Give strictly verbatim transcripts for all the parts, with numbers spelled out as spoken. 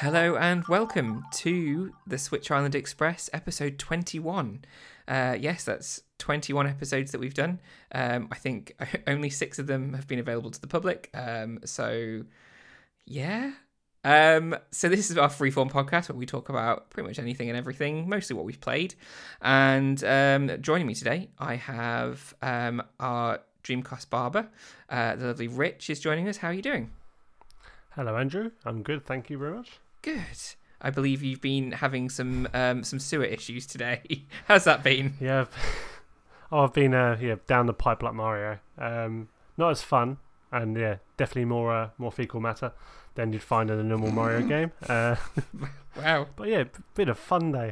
Hello and welcome to the Switch Island Express episode twenty-one. Uh, yes, that's twenty-one episodes that we've done. Um, I think only six of them have been available to the public. Um, so, yeah. Um, so this is our freeform podcast where we talk about pretty much anything and everything, mostly what we've played. And um, joining me today, I have um, our Dreamcast barber, uh, the lovely Rich, is joining us. How are you doing? Hello, Andrew. I'm good, thank you very much. Good. I believe you've been having some um, some sewer issues today. How's that been? Yeah, I've, oh, I've been uh, yeah down the pipe like Mario. Um, not as fun, and yeah, definitely more uh, more fecal matter than you'd find in a normal Mario game. Uh, wow. But yeah, been a fun day.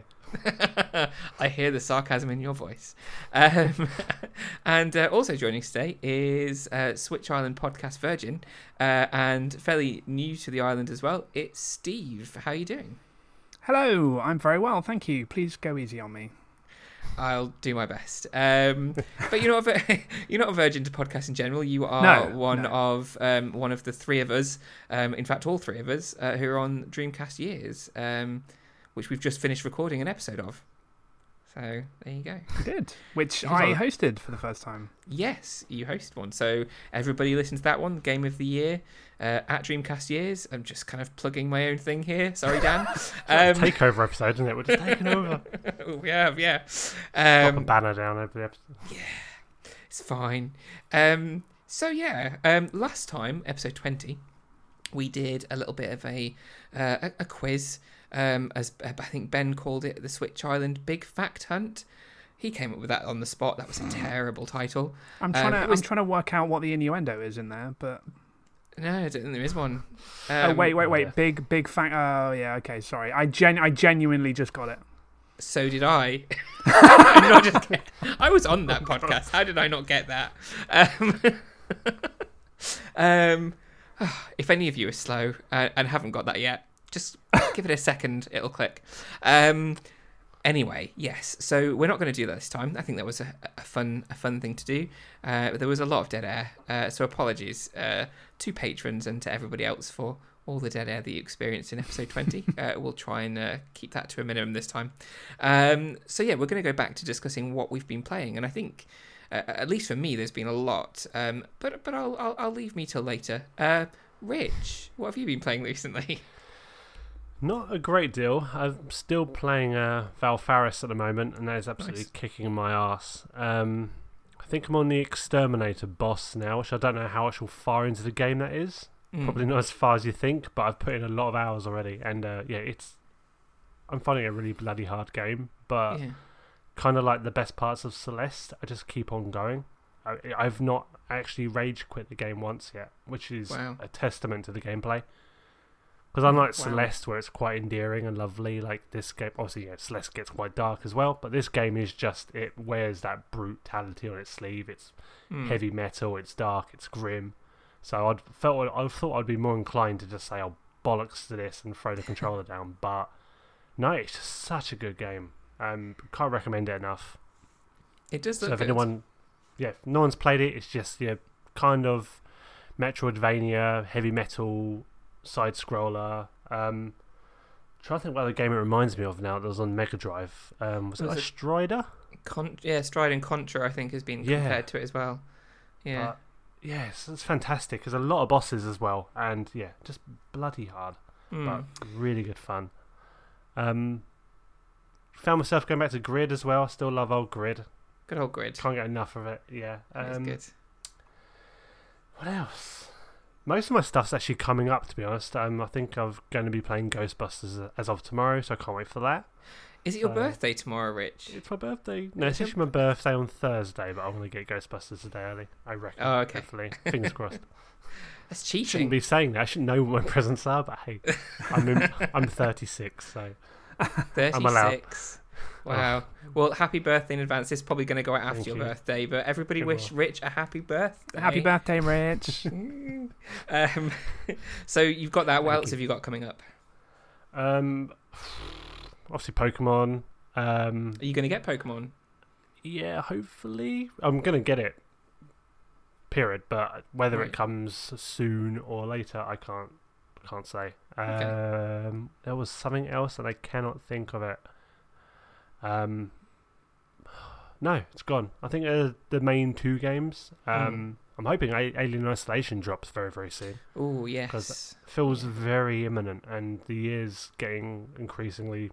I hear the sarcasm in your voice. Um, and uh, also joining us today is uh, Switch Island podcast Virgin, uh, and fairly new to the island as well. It's Steve. How are you doing? Hello, I'm very well, thank you. Please go easy on me. I'll do my best. Um, but you're not a, you're not a virgin to podcasts in general. You are no, one no. of um, one of the three of us. Um, in fact, all three of us uh, who are on Dreamcast Years. Um, which we've just finished recording an episode of. So, there you go. You did, which I hosted for the first time. Yes, you hosted one. So, everybody listen to that one, Game of the Year, uh, at Dreamcast Years. I'm just kind of plugging my own thing here. Sorry, Dan. um, takeover episode, isn't it? We're just taking over. We have, yeah. Um, um, a banner down over the episode. Yeah, it's fine. Um, so, yeah, um, last time, episode twenty, we did a little bit of a uh, a, a quiz. Um, as I think Ben called it, the Switch Island Big Fact Hunt. He came up with that on the spot. That was a terrible title. I'm trying um, to was... I'm trying to work out what the innuendo is in there, but no, I don't think there is one. Um, oh wait, wait, wait! Yeah. Big, big fact. Oh yeah, okay. Sorry, I gen I genuinely just got it. So did I. I, not just get... I was on that podcast. How did I not get that? Um, um, if any of you are slow uh, and haven't got that yet, just give it a second, it'll click. Um, anyway, yes. So we're not going to do that this time. I think that was a, a fun, a fun thing to do. Uh, there was a lot of dead air, uh, so apologies uh, to patrons and to everybody else for all the dead air that you experienced in episode twenty. uh, we'll try and uh, keep that to a minimum this time. Um, so yeah, we're going to go back to discussing what we've been playing, and I think, uh, at least for me, there's been a lot. Um, but but I'll, I'll I'll leave me till later. Uh, Rich, what have you been playing recently? Not a great deal. I'm still playing uh, Valfaris at the moment, and that is absolutely Nice. kicking my ass. Um, I think I'm on the Exterminator boss now, which I don't know how actual far into the game that is. Mm. Probably not as far as you think, but I've put in a lot of hours already, and uh, yeah, it's. I'm finding it a really bloody hard game, but Yeah. kind of like the best parts of Celeste, I just keep on going. I, I've not actually rage quit the game once yet, which is Wow. a testament to the gameplay. Because unlike Wow. Celeste, where it's quite endearing and lovely, like this game, obviously, yeah, Celeste gets quite dark as well, but this game is just, it wears that brutality on its sleeve. It's Mm. heavy metal, it's dark, it's grim. So I'd felt, I thought I'd be more inclined to just say, oh, bollocks to this and throw the controller down, but no, it's just such a good game. Um, can't recommend it enough. It does look So if good. anyone, yeah, if no one's played it, it's just, yeah, kind of Metroidvania, heavy metal, side scroller. Um, trying to think what other game it reminds me of now that was on Mega Drive. Um, was it Was like it- Strider? Con- yeah, Stride and Contra, I think, has been Yeah. compared to it as well. Yeah. But, yes, it's fantastic. There's a lot of bosses as well, and yeah, just bloody hard, Mm. but really good fun. Um, found myself going back to Grid as well. I still love old Grid. Good old Grid. Can't get enough of it. Yeah. That's Um, good. What else? Most of my stuff's actually coming up, to be honest. Um, I think I'm going to be playing Ghostbusters as of tomorrow, so I can't wait for that. Is it your uh, birthday tomorrow, Rich? It's my birthday. No, it's Is it- actually my birthday on Thursday, but I want to get Ghostbusters a day early. I reckon. Oh, okay. Hopefully. Fingers crossed. That's Shouldn't cheating. be saying that. I shouldn't know what my presents are, but hey, I'm in, I'm thirty-six, so I'm allowed. thirty-six. Wow. Well, happy birthday in advance. This is probably going to go out after Thank your you. birthday, but everybody It wish will. Rich a happy birthday. Happy birthday, Rich. um, so you've got that. What Thank else you. have you got coming up? um, obviously Pokemon. Um, Are you going to get Pokemon? yeah, hopefully I'm gonna get it. Period. But whether Right. it comes soon or later, I can't I can't say. Okay. Um, there was something else, and I cannot think of it. Um, no, it's gone. I think uh, the main two games. Um, Mm. I'm hoping A- Alien Isolation drops very, very soon. Oh yes. Because feels very imminent, and the year's getting increasingly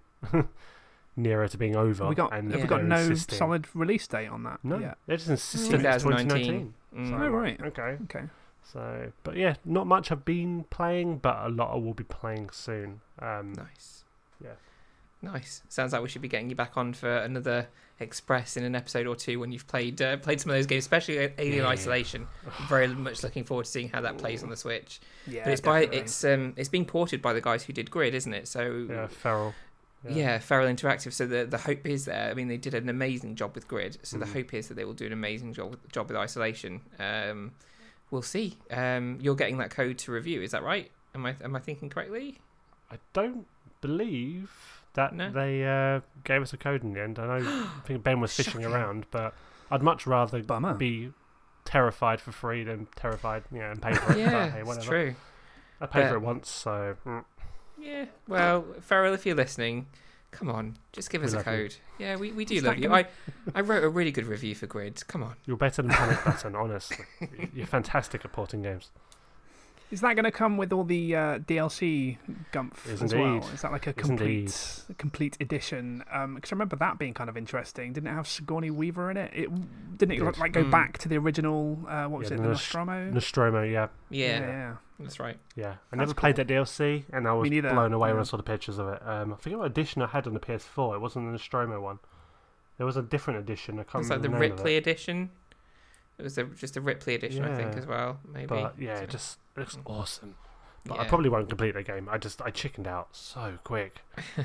nearer to being over. we got and have yeah. we got they're no insisting- solid release date on that? No, yet? they're just insisting it's twenty twenty nineteen. nineteen. Mm. So, Oh, right. Okay. Okay. So, but yeah, not much I've been playing, but a lot I will be playing soon. Um, Nice. Yeah. Nice. Sounds like we should be getting you back on for another Express in an episode or two when you've played uh, played some of those games, especially Alien Yeah. Isolation. I'm very much looking forward to seeing how that plays on the Switch. Yeah. But it's by definitely. it's um it's being ported by the guys who did Grid, isn't it? So Yeah, Feral. yeah, Feral Interactive. So the the hope is there. I mean, they did an amazing job with Grid. So the Mm. hope is that they will do an amazing job with, job with Isolation. Um, we'll see. Um, you're getting that code to review. Is that right? Am I am I thinking correctly? I don't believe that No? they uh, gave us a code in the end. I know. I think Ben was fishing Shocking. around, but I'd much rather Bummer. be terrified for free than terrified, yeah, and pay for it. Yeah, but, hey, it's whatever. true. I paid for But- it once, so mm, Yeah. Well, Feral, if you're listening, come on, just give We us a love you. code. Yeah, we, we do Is love that you. gonna- I I wrote a really good review for Grid. Come on. you're better than Panic Button, honestly. You're fantastic at porting games. Is that going to come with all the uh, D L C gumph Is as indeed. well? Is that like a Is complete a complete edition? Because I remember that being kind of interesting. Didn't it have Sigourney Weaver in it? It didn't it Did. like go Mm. back to the original? Uh, what was Yeah, it? the The Nos- Nostromo. Nostromo, yeah, Yeah, yeah. that's right. yeah. I That's never played cool. that D L C, and I was neither, blown away when yeah. I saw the pictures of it. Um, I forget what edition I had on the P S four. It wasn't the Nostromo one. There was a different edition. I can't It's like remember the the name of Ripley it. edition. It was a, just a Ripley edition, I think, Yeah. as well. Maybe. But yeah, So, it just it looks awesome. But I yeah. probably won't complete that game. I just I chickened out so quick.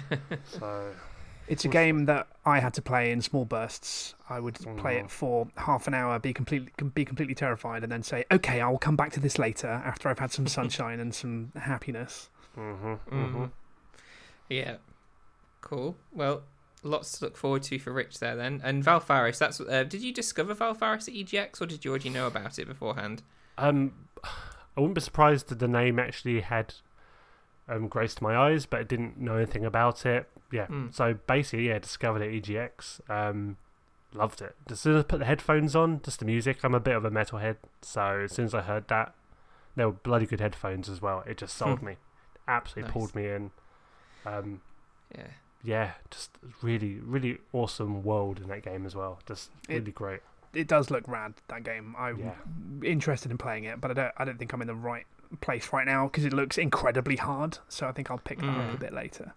So It's a game that I had to play in small bursts. I would play Mm. it for half an hour, be completely be completely terrified, and then say, "Okay, I will come back to this later after I've had some sunshine and some happiness." hmm Mhm. hmm Yeah. Cool. Well, lots to look forward to for Rich there then. And Valfaris, that's uh, did you discover Valfaris at E G X or did you already know about it beforehand? Um, I wouldn't be surprised that the name actually had um, graced my eyes, but I didn't know anything about it. Yeah, Mm. so basically, yeah, discovered it at E G X. Um, loved it. As soon as I put the headphones on, just the music. I'm a bit of a metalhead, so as soon as I heard that, they were bloody good headphones as well. It just sold me, absolutely Nice. pulled me in. Um, Yeah. yeah, just really, really awesome world in that game as well. Just It- really great. It does look rad, that game. I'm Yeah. interested in playing it, but I don't. I don't think I'm in the right place right now because it looks incredibly hard. So I think I'll pick that up a Mm. bit later.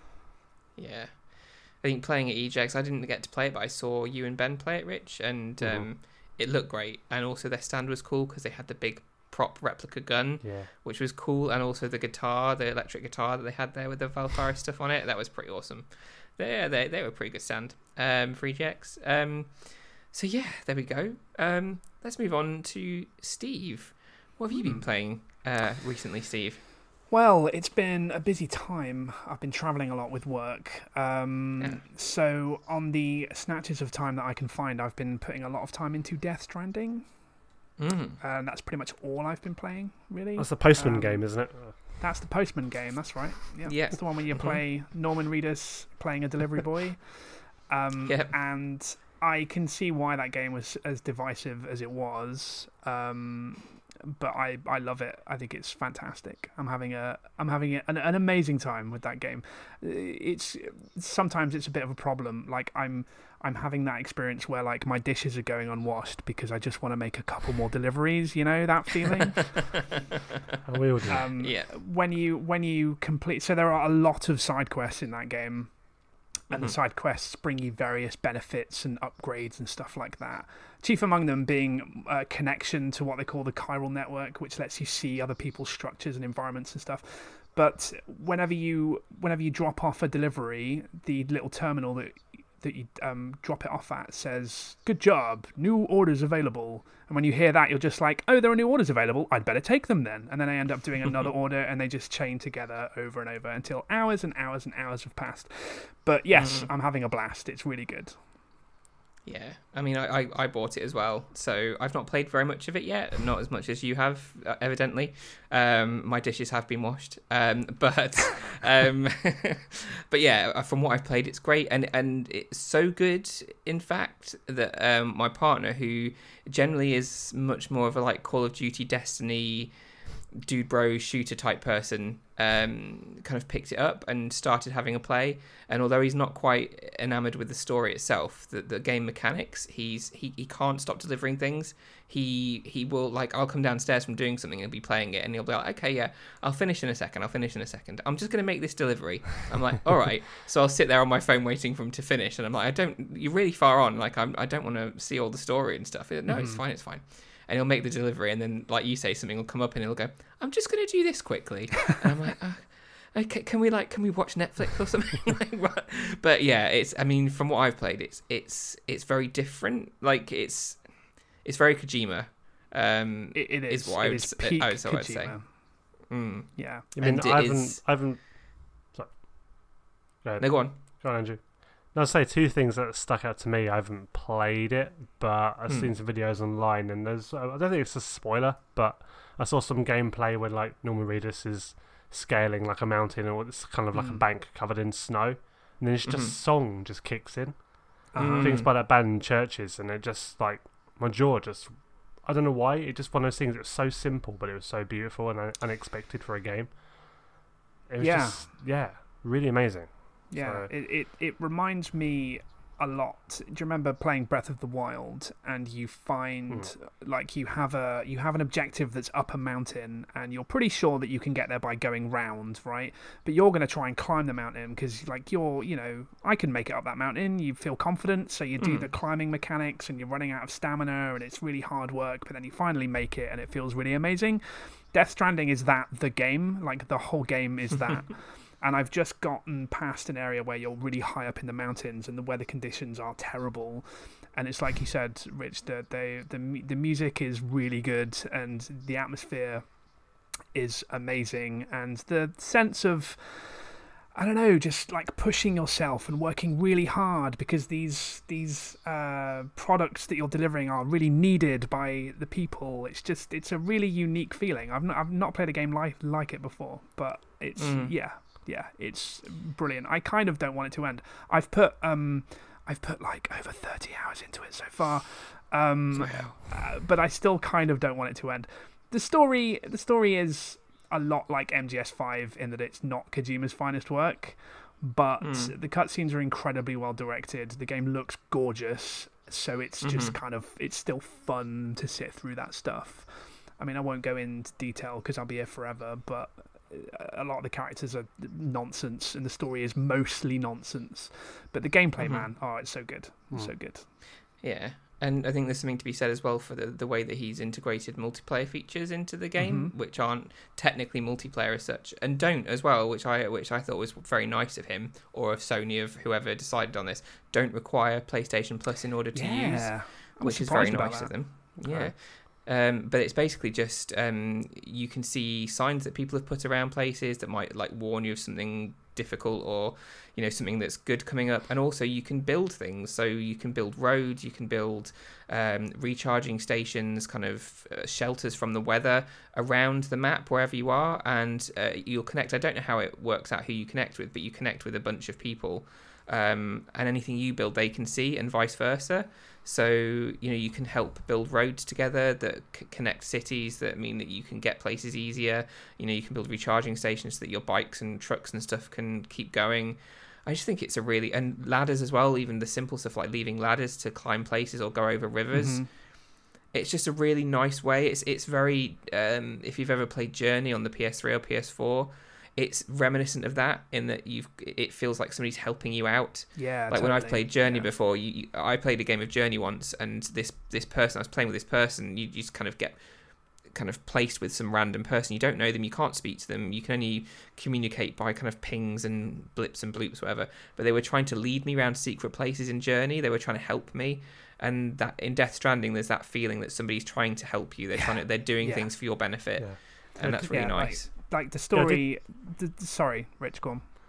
Yeah. I think playing at E G X, I didn't get to play it, but I saw you and Ben play it, Rich, and Mhm. um, it looked great. And also their stand was cool because they had the big prop replica gun, Yeah. which was cool, and also the guitar, the electric guitar that they had there with the Valfaris stuff on it. That was pretty awesome. They they they were a pretty good stand um, for E G X. Um, so yeah, there we go. Um, let's move on to Steve. What have you been Hmm. playing uh, recently, Steve? Well, it's been a busy time. I've been travelling a lot with work. Um, Yeah. So, on the snatches of time that I can find, I've been putting a lot of time into Death Stranding. Mm. And that's pretty much all I've been playing, really. That's the Postman Um, game, isn't it? That's the Postman game, that's right. Yeah. Yeah. It's the one where you Mhm. play Norman Reedus playing a delivery boy. Um, Yep. And I can see why that game was as divisive as it was. Um, but I, I love it. I think it's fantastic. I'm having a I'm having a, an, an amazing time with that game. It's sometimes it's a bit of a problem. Like I'm I'm having that experience where like my dishes are going unwashed because I just want to make a couple more deliveries. You know that feeling. Oh, we all do. um, Yeah. When you when you complete, so there are a lot of side quests in that game, and Mhm. the side quests bring you various benefits and upgrades and stuff like that. Chief among them being a connection to what they call the chiral network, which lets you see other people's structures and environments and stuff. But whenever you whenever you drop off a delivery, the little terminal that that you um, drop it off at says, "Good job, new orders available." And when you hear that, you're just like, "Oh, there are new orders available. I'd better take them then." And then I end up doing another order, and they just chain together over and over until hours and hours and hours have passed. But yes, Mhm. I'm having a blast. It's really good. Yeah, I mean, I, I, I bought it as well, so I've not played very much of it yet, not as much as you have, uh, evidently. Um, my dishes have been washed, um, but um, but yeah, from what I've played, it's great, and, and it's so good, in fact, that um, my partner, who generally is much more of a like Call of Duty, Destiny, dude bro shooter type person, um kind of picked it up and started having a play, and although he's not quite enamored with the story itself, the, the game mechanics, he's he, he can't stop delivering things. He he will, like, I'll come downstairs from doing something and be playing it, and he'll be like, okay, yeah, I'll finish in a second I'll finish in a second I'm just going to make this delivery. I'm like, all right. So I'll sit there on my phone waiting for him to finish, and I'm like, I don't you're really far on, like I'm, I don't want to see all the story and stuff. No, mm-hmm. it's fine it's fine And he'll make the delivery, and then, like you say, something will come up, and he'll go, I'm just going to do this quickly. And I'm like, oh, okay, can we like, can we watch Netflix or something? Like, what? But yeah, it's, I mean, from what I've played, it's, it's, it's very different. Like, it's, it's very Kojima. Um, it, it is. is what I it would, is peak I would, I would Kojima. say. Mm. Yeah. I mean, And I it haven't, is- I haven't. Sorry. Go ahead. No, go on. Go on, Andrew. No, I'll say two things that stuck out to me. I haven't played it, but I've Hmm. seen some videos online, and there's, I don't think it's a spoiler, but I saw some gameplay where, like, Norman Reedus is scaling like a mountain, or it's kind of like a Mm. bank covered in snow, and then it's just Mhm. song just kicks in. Uh-huh. Mm. Things by that band in Churches, and it just, like, my jaw just, I don't know why, it just one of those things. It was so simple, but it was so beautiful and un- unexpected for a game. It was Yeah. just, yeah, really amazing. Yeah, So- it, it, it reminds me a lot. Do you remember playing Breath of the Wild, and you find Hmm. like you have a you have an objective that's up a mountain, and you're pretty sure that you can get there by going round, right? But you're going to try and climb the mountain because, like, you're, you know, I can make it up that mountain. You feel confident, so you do Mm. the climbing mechanics, and you're running out of stamina, and it's really hard work. But then you finally make it, and it feels really amazing. Death Stranding is that the game, like the whole game is that. And I've just gotten past an area where you're really high up in the mountains and the weather conditions are terrible. And it's like you said, Rich, that they, the mu- the music is really good and the atmosphere is amazing. And the sense of, I don't know, just like pushing yourself and working really hard because these these uh, products that you're delivering are really needed by the people. It's just, it's a really unique feeling. I've not, I've not played a game like like it before, but it's, Mm. yeah. Yeah, it's brilliant. I kind of don't want it to end. I've put um, I've put like over thirty hours into it so far, um, Wow. uh, but I still kind of don't want it to end. The story, the story is a lot like M G S five in that it's not Kojima's finest work, but Mm. the cutscenes are incredibly well directed. The game looks gorgeous, so it's just Mhm. kind of, it's still fun to sit through that stuff. I mean, I won't go into detail because I'll be here forever, but a lot of the characters are nonsense and the story is mostly nonsense, but the gameplay, Mhm. man, oh, it's so good. It's Mm. so good. Yeah, and I think there's something to be said as well for the, the way that he's integrated multiplayer features into the game, Mhm. which aren't technically multiplayer as such, and don't as well, which I which I thought was very nice of him, or of Sony, of whoever decided on this, don't require PlayStation Plus in order to use, Yeah, I was which is very surprised about nice of that. them. Yeah. Right. Um, but it's basically just um, you can see signs that people have put around places that might like warn you of something difficult or, you know, something that's good coming up, and also you can build things. So you can build roads, you can build um, recharging stations, kind of uh, shelters from the weather around the map wherever you are, and uh, you'll connect. I don't know how it works out who you connect with, but you connect with a bunch of people, um, and anything you build they can see, and vice versa. So, you know, you can help build roads together that c- connect cities, that mean that you can get places easier. You know, you can build recharging stations so that your bikes and trucks and stuff can keep going. I just think it's a really, and ladders as well, even the simple stuff like leaving ladders to climb places or go over rivers. Mhm. It's just a really nice way. It's it's very, um, if you've ever played Journey on the P S three or P S four, it's reminiscent of that in that you've it feels like somebody's helping you out. Yeah, Like when I've totally. played Journey Yeah. before, you, you, I played a game of Journey once, and this this person I was playing with this person, you just kind of get kind of placed with some random person. You don't know them, you can't speak to them, you can only communicate by kind of pings and blips and bloops, whatever. But they were trying to lead me around secret places in Journey. They were trying to help me, and that in Death Stranding, there's that feeling that somebody's trying to help you. They're Yeah. trying to, they're doing Yeah. things for your benefit, Yeah. and that's really Yeah, like- nice. Like the story. The, sorry, Rich, go on.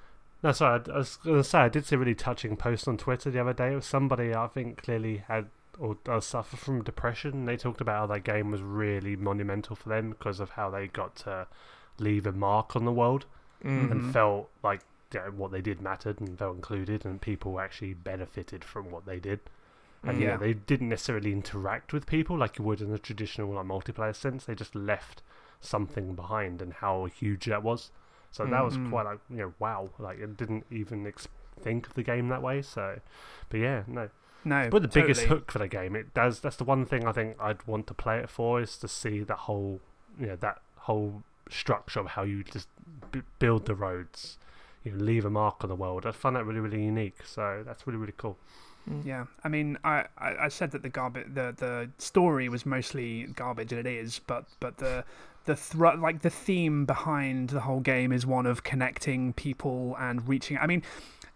No, sorry, I, I was going to say, I did see a really touching post on Twitter the other day. It was somebody I think clearly had or does suffer from depression, and they talked about how that game was really monumental for them because of how they got to leave a mark on the world Mm. and felt like, you know, what they did mattered and felt included, and people actually benefited from what they did. And Yeah. yeah, they didn't necessarily interact with people like you would in a traditional like multiplayer sense. They just left something behind, and how huge that was. So that was Mm. quite like, you know, wow. Like, I didn't even ex- think of the game that way. So, but yeah, no. No, But the biggest totally. hook for the game, it does. That's the one thing I think I'd want to play it for, is to see that whole, you know, that whole structure of how you just b- build the roads, you know, leave a mark on the world. I find that really, really unique. So that's really, really cool. Yeah, I mean, I, I, I said that the garbage, the, the story was mostly garbage, and it is. But but the the thr- like the theme behind the whole game is one of connecting people and reaching. I mean,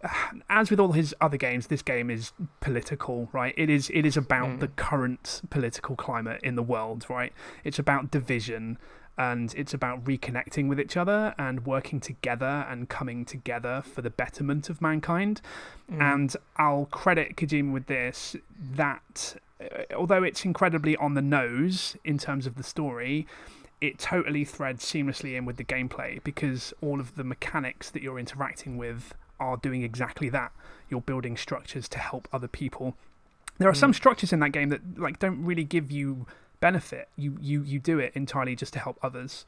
as with all his other games, this game is political, right? It is it is about Mm. the current political climate in the world, right? It's about division. And it's about reconnecting with each other and working together and coming together for the betterment of mankind. Mm. And I'll credit Kojima with this, that uh, although it's incredibly on the nose in terms of the story, it totally threads seamlessly in with the gameplay, because all of the mechanics that you're interacting with are doing exactly that. You're building structures to help other people. There are Mm. some structures in that game that like don't really give you benefit. You you you do it entirely just to help others.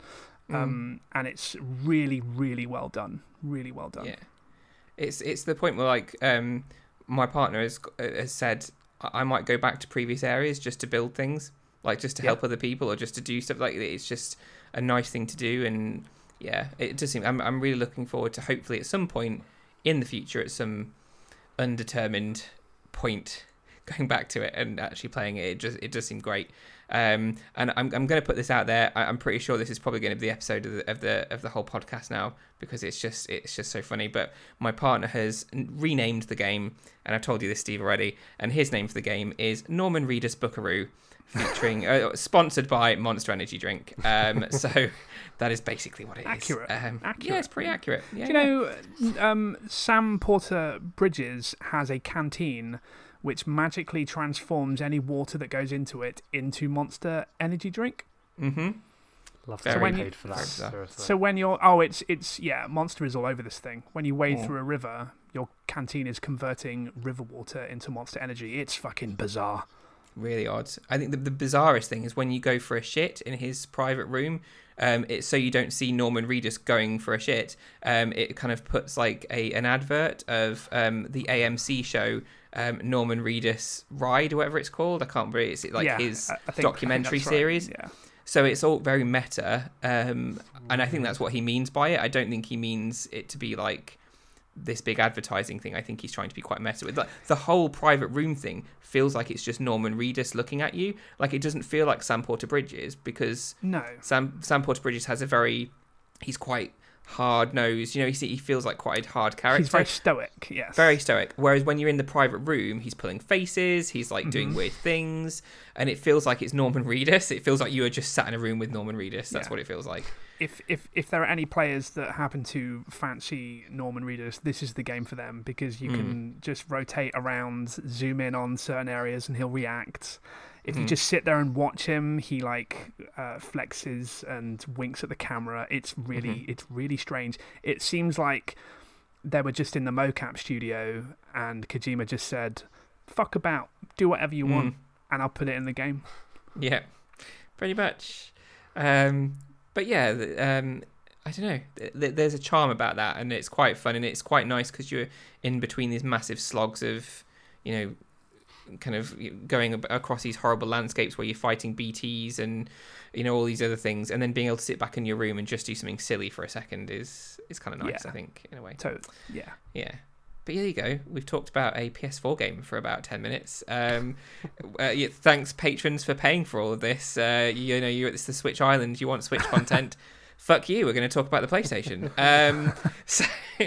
Um, and it's really, really well done. Really well done. Yeah, it's it's the point where like um, my partner has has said I I might go back to previous areas just to build things, like just to Yeah. help other people or just to do stuff like it's just a nice thing to do. And yeah, it does seem I'm I'm really looking forward to hopefully at some point in the future, at some undetermined point, going back to it and actually playing it. It just it does seem great. Um, and I'm I'm going to put this out there. I, I'm pretty sure this is probably going to be the episode of the of the of the whole podcast now, because it's just it's just so funny. But my partner has n- renamed the game, and I've told you this, Steve, already. And his name for the game is Norman Reedus Buckaroo, featuring uh, sponsored by Monster Energy drink. Um, so that is basically what it is. Accurate. Um, Accurate. Yeah, it's pretty accurate. Yeah, Do you know, um, Sam Porter Bridges has a canteen which magically transforms any water that goes into it into Monster Energy drink. Mm-hmm. Love Very to when be you- paid for that. very bizarre. Seriously. So when you're, oh, it's it's yeah, Monster is all over this thing. When you wade Yeah. through a river, your canteen is converting river water into Monster Energy. It's fucking bizarre. Really odd. I think the, the bizarrest thing is when you go for a shit in his private room. Um, it's so you don't see Norman Reedus going for a shit. Um, it kind of puts like a an advert of um, the A M C show um, Norman Reedus Ride, or whatever it's called. I can't remember. It's like yeah, his I- I think- I think documentary that's right. series. Yeah. So it's all very meta, um, and I think that's what he means by it. I don't think he means it to be like this big advertising thing. I think he's trying to be quite meta with like, the whole private room thing. Feels like it's just Norman Reedus looking at you. Like it doesn't feel like Sam Porter Bridges, because No. Sam Sam Porter Bridges has a very he's quite hard nosed. You know, he he feels like quite a hard character. He's very stoic. Yes. Very stoic. Whereas when you're in the private room, he's pulling faces, he's like doing Mhm. weird things, and it feels like it's Norman Reedus. It feels like you are just sat in a room with Norman Reedus. That's Yeah. what it feels like. If if if there are any players that happen to fancy Norman Reedus, this is the game for them, because you Mm. can just rotate around, zoom in on certain areas, and he'll react. If you Mhm. just sit there and watch him, he like uh, flexes and winks at the camera. It's really Mhm. it's really strange. It seems like they were just in the mocap studio, and Kojima just said, "Fuck about, do whatever you want, Mm. and I'll put it in the game." Yeah, pretty much. Um, but yeah, th- um, I don't know. Th- th- There's a charm about that, and it's quite fun, and it's quite nice because you're in between these massive slogs of, you know, kind of going ab- across these horrible landscapes where you're fighting B Ts and, you know, all these other things, and then being able to sit back in your room and just do something silly for a second is is kind of nice, Yeah. I think, in a way. So yeah. Yeah. But there you go. We've talked about a P S four game for about ten minutes. Um, uh, yeah, thanks, patrons, for paying for all of this. Uh, you know, you're at this the Switch Island. You want Switch content? Fuck you. We're going to talk about the PlayStation. Um, so,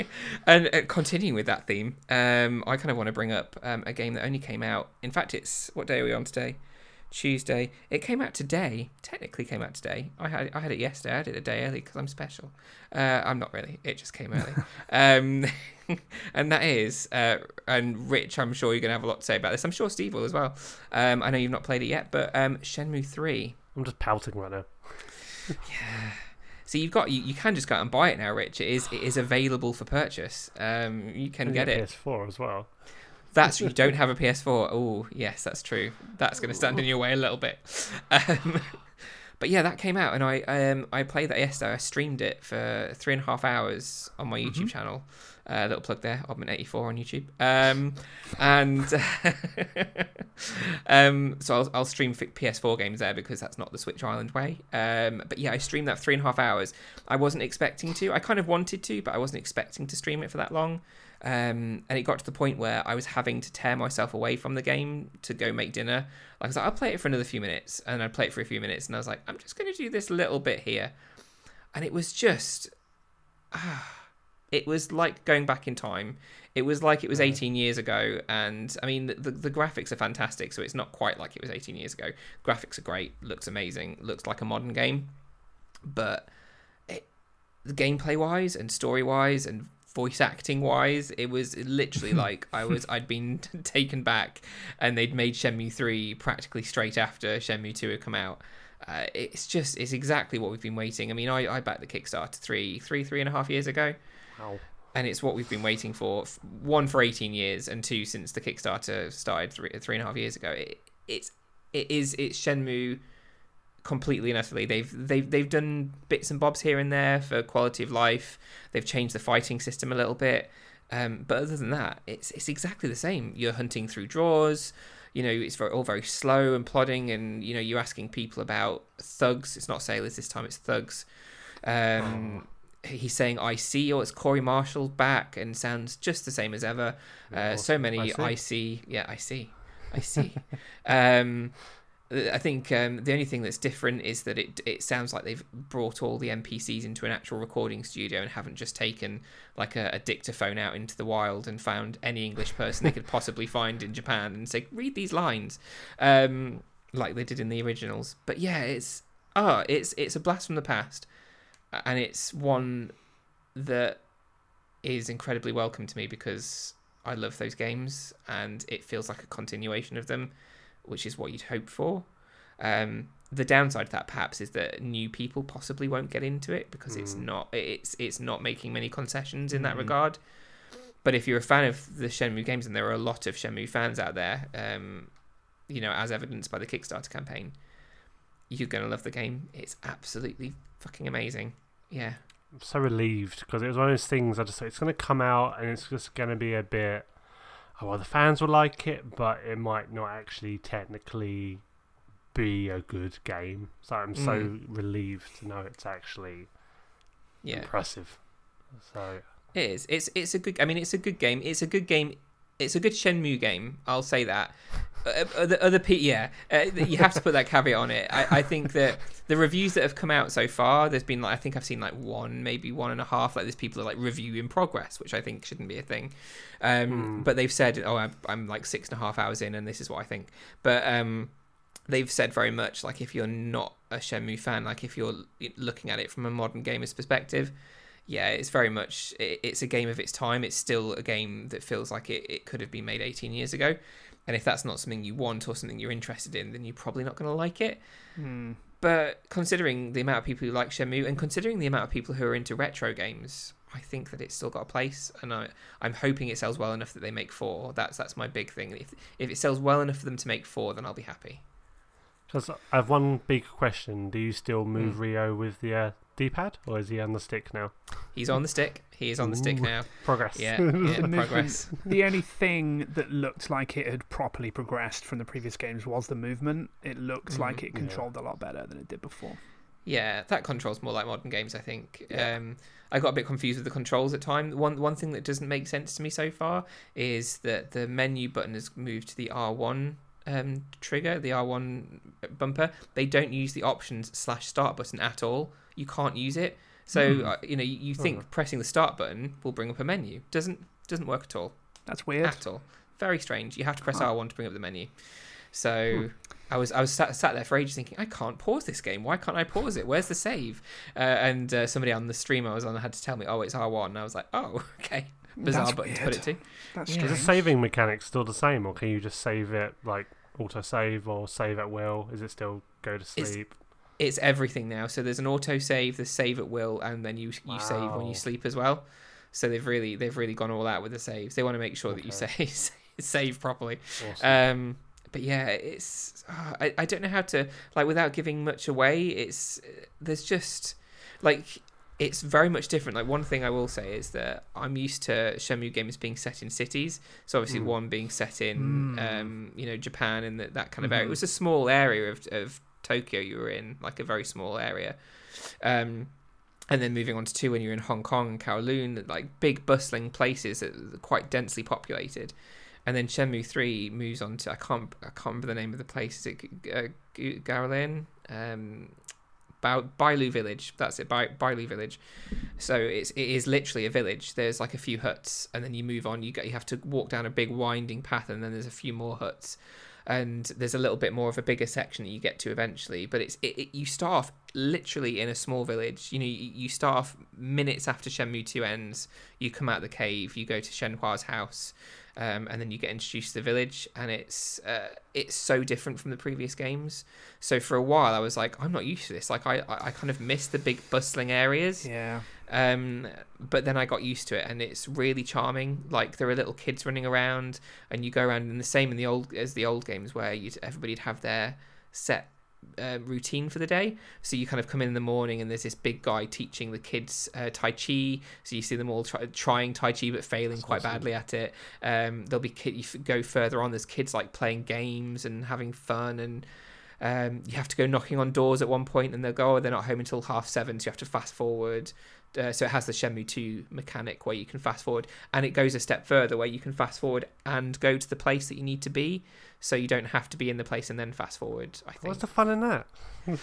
and uh, continuing with that theme, um, I kind of want to bring up um, a game that only came out. In fact, it's what day are we on today? Tuesday. It came out today. Technically came out today. I had I had it yesterday. I did it a day early because I'm special. Uh, I'm not really. It just came early. um, and that is, uh, and Rich, I'm sure you're going to have a lot to say about this. I'm sure Steve will as well. Um, I know you've not played it yet, but um, Shenmue three. I'm just pouting right now. Yeah. So you've got you, you can just go out and buy it now, Rich. It is it is available for purchase. Um, you can And get your it. P S four as well. That's you don't have a P S four. Oh, yes, that's true. That's going to stand in your way a little bit. Um, but yeah, that came out, and I um I played that yesterday. I streamed it for three and a half hours on my YouTube Mm-hmm. channel. Uh, little plug there, Oddman eighty-four on YouTube. Um, and um, so I'll I'll stream P S four games there because that's not the Switch Island way. Um, but yeah, I streamed that three and a half hours. I wasn't expecting to. I kind of wanted to, but I wasn't expecting to stream it for that long. Um, and it got to the point where I was having to tear myself away from the game to go make dinner. Like I was like, I'll play it for another few minutes, and I'd play it for a few minutes, and I was like, I'm just going to do this little bit here, and it was just, ah, it was like going back in time. It was like it was eighteen years ago, and I mean, the the graphics are fantastic, so it's not quite like it was eighteen years ago. Graphics are great, looks amazing, looks like a modern game, but it, the gameplay wise and story wise and voice acting wise, it was literally like I was I'd been taken back, and they'd made Shenmue three practically straight after Shenmue two had come out. Uh, it's just it's exactly what we've been waiting. I mean, I, I backed the Kickstarter three three three and a half years ago. Wow. And it's what we've been waiting for. One for eighteen years, and two since the Kickstarter started three three and a half years ago. It, it's it is it's Shenmue completely and utterly. They've they've they've done bits and bobs here and there for quality of life. They've changed the fighting system a little bit, um, but other than that, it's it's exactly the same. You're hunting through drawers. You know, it's very, all very slow and plodding, and you know, you're asking people about thugs. It's not sailors this time; it's thugs. Um, oh. He's saying I see, or it's Corey Marshall back, and sounds just the same as ever. Uh, so many I see. I see. Yeah, I see. I see. um, I think um, the only thing that's different is that it it sounds like they've brought all the N P Cs into an actual recording studio and haven't just taken like a, a dictaphone out into the wild and found any English person they could possibly find in Japan and say, read these lines, um, like they did in the originals. But yeah, it's oh, it's it's a blast from the past. And it's one that is incredibly welcome to me because I love those games and it feels like a continuation of them, which is what you'd hope for. Um, the downside to that perhaps is that new people possibly won't get into it because mm. it's not it's it's not making many concessions in mm. that regard. But if you're a fan of the Shenmue games, and there are a lot of Shenmue fans out there, um, you know, as evidenced by the Kickstarter campaign, you're going to love the game. It's absolutely fucking amazing. Yeah. I'm so relieved because it was one of those things I just thought it's going to come out and it's just going to be a bit, oh, well, the fans will like it, but it might not actually technically be a good game. So I'm so mm. relieved to know it's actually yeah. impressive. So it is. It's it's a good. I mean, it's a good game. It's a good game. It's a good Shenmue game. I'll say that. Uh, other, other pe- yeah, uh, you have to put that caveat on it. I, I think that the reviews that have come out so far, there's been like I think I've seen like one, maybe one and a half. Like there's people are like review in progress, which I think shouldn't be a thing. Um, mm. But they've said, oh, I'm, I'm like six and a half hours in, and this is what I think. But um, they've said very much like if you're not a Shenmue fan, like if you're looking at it from a modern gamer's perspective, yeah, it's very much it, it's a game of its time. It's still a game that feels like it, it could have been made eighteen years ago. And if that's not something you want or something you're interested in, then you're probably not going to like it. Mm. But considering the amount of people who like Shenmue and considering the amount of people who are into retro games, I think that it's still got a place. And I, I'm hoping it sells well enough that they make four. That's that's my big thing. If if it sells well enough for them to make four, then I'll be happy. Just, I have one big question. Do you still move mm. Rio with the uh, D-pad, or is he on the stick now? He's on the stick. He is on the stick Ooh, now. Progress. Yeah, yeah progress. The only thing that looked like it had properly progressed from the previous games was the movement. It looked mm-hmm. like it controlled yeah. a lot better than it did before. Yeah, that controls more like modern games, I think. Yeah. Um, I got a bit confused with the controls at times. One one thing that doesn't make sense to me so far is that the menu button has moved to the R one um, trigger, the R one bumper. They don't use the options slash start button at all. You can't use it. So mm. uh, you know, you, you think oh. pressing the start button will bring up a menu. Doesn't doesn't work at all. That's weird. At all. Very strange. You have to press oh. R one to bring up the menu. So I was I was sat, sat there for ages thinking, I can't pause this game. Why can't I pause it? Where's the save? Uh, and uh, somebody on the stream I was on had to tell me, oh, it's R one. And I was like, oh, okay. Bizarre That's button weird. to put it to. That's Yeah. strange. Is the saving mechanic still the same, or can you just save it like auto save or save at will? Is it still go to It's- sleep? It's everything now. So there's an auto save, there's save at will, and then you you save when Wow. you sleep as well. So they've really they've really gone all out with the saves. They want to make sure that you Okay. save save properly. Awesome. Um, but yeah, it's uh, I I don't know how to, like, without giving much away. It's there's just like it's very much different. Like, one thing I will say is that I'm used to Shenmue games being set in cities. So obviously Mm. one being set in Mm. um you know Japan and that, that kind of area. It Mhm. was a small area of of Tokyo you were in, like a very small area. Um, and then moving on to two when you're in Hong Kong and Kowloon, like big bustling places that are quite densely populated. And then Shenmue three moves on to I can't I can't remember the name of the place. Is it uh, Gaolin? Um, Ba- Bailu Village. That's it. Bai- Bailu Village. So it's it is literally a village. There's like a few huts, and then you move on. You get you have to walk down a big winding path, and then there's a few more huts, and there's a little bit more of a bigger section that you get to eventually. But it's it, it you start off literally in a small village. You know, you, you start off minutes after Shenmue two ends. You come out of the cave. You go to Shenhua's house. Um, and then you get introduced to the village, and it's uh, it's so different from the previous games. So for a while, I was like, I'm not used to this. Like I, I I kind of miss the big bustling areas. Yeah. Um, but then I got used to it, and it's really charming. Like, there are little kids running around, and you go around, and the same in the old as the old games where you'd everybody'd have their set uh, routine for the day. So you kind of come in in the morning, and there's this big guy teaching the kids uh, Tai Chi. So you see them all try, trying Tai Chi but failing That's quite awesome. badly at it. Um, there'll be kid, you f- go further on. There's kids like playing games and having fun, and um, you have to go knocking on doors at one point, and they'll go, oh, they're not home until half seven, so you have to fast forward. Uh, so it has the Shenmue two mechanic where you can fast forward, and it goes a step further where you can fast forward and go to the place that you need to be, so you don't have to be in the place and then fast forward. I think. What's the fun in that?